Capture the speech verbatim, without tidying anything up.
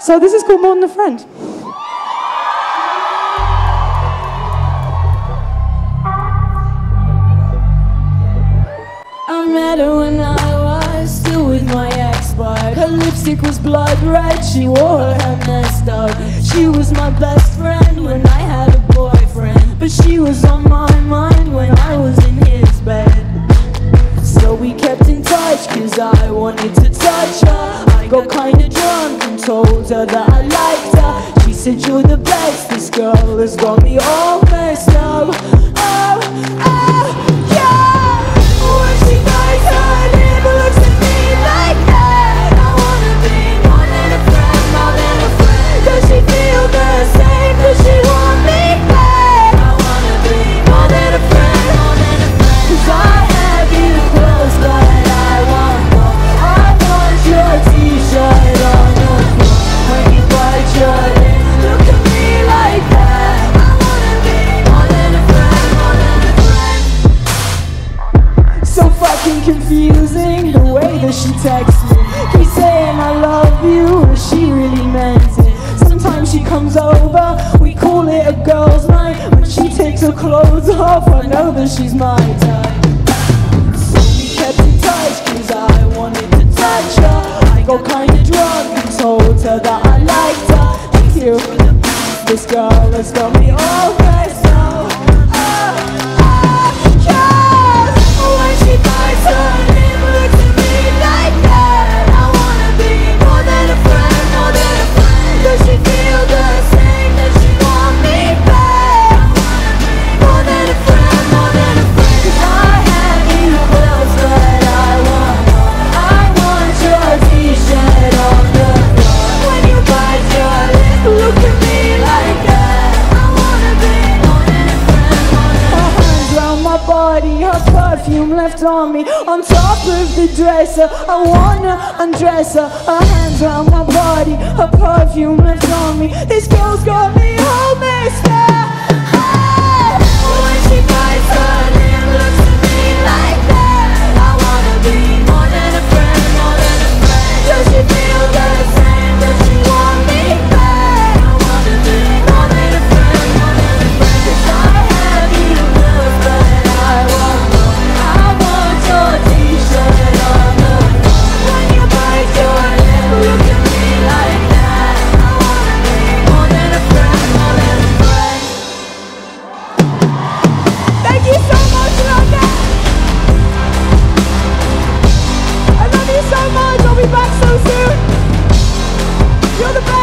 So this is called More Than a Friend. I met her when I was still with my ex, but her lipstick was blood red, she wore her hair messed up. She was my best friend when I had a boyfriend, but she was on my mind when I was in his bed. So we kept in touch cause I wanted to touch her. I got kinda drunk and told her that I liked her. She said, you're the best, this girl has got me all messed up. Oh, oh, yeah. When she bites her lip, looks at me like that. I wanna be more than a friend, more than a friend. Does she feel the same? Does she want me back? I wanna be more than a friend, more than a friend. Cause I have you close, but I want more. I want your t-shirt on the floor. When you bite your lip, look at me like that. I wanna be more than a friend, more than a friend. So fucking confusing, the way that she texts me. Keep saying I love you, but she really meant it. Sometimes she comes over, we call it a girls' night. When she takes her clothes off, I know that she's my type. So we kept in touch cause I wanted to touch her. I got kinda drunk and told her that I liked her. Thank you for the beat, this girl has got me all messed up. Oh, oh, yeah. When she bites her lip, looks at me like that. I wanna be more than a friend, more than a friend. Does she feel the same? Does she want me back? I wanna be more than a friend, more than a friend. Cause I have you close, but I want more. I want your t-shirt on the floor. When you bite your lip, look at me like that. I wanna be more than a friend, more than a friend. Her hands round my body, her perfume left on me. On top of the dresser, I wanna undress her. Her hands round my body, her perfume left on me. This girl's got me all messed up. Hey! When she bites her lip, looks at me like that. I wanna be more than a friend, more than a friend. Does she feel the same? Does she want me back? I wanna be more than a friend, more than a friend. Cause I have you close, but I want more. I want your t-shirt on the floor. When you bite your lip, look at me like that. I wanna be more than a friend, more than a friend. Thank you so much, London. I love you so much. I'll be back so soon. You're the best.